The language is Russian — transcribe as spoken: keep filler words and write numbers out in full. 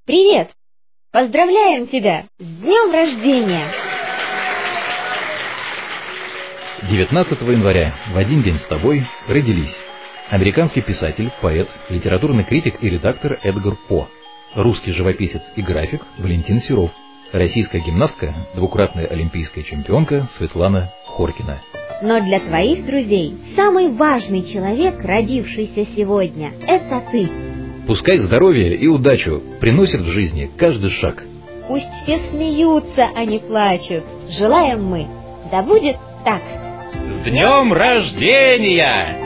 Привет! Поздравляем тебя с днем рождения! девятнадцатого января, в один день с тобой, родились американский писатель, поэт, литературный критик и редактор Эдгар По, русский живописец и график Валентин Серов, российская гимнастка, двукратная олимпийская чемпионка Светлана Хоркина. Но для твоих друзей самый важный человек, родившийся сегодня, это ты. Пускай здоровье и удачу приносят в жизни каждый шаг. Пусть все смеются, а не плачут. Желаем мы, да будет так. С днем рождения!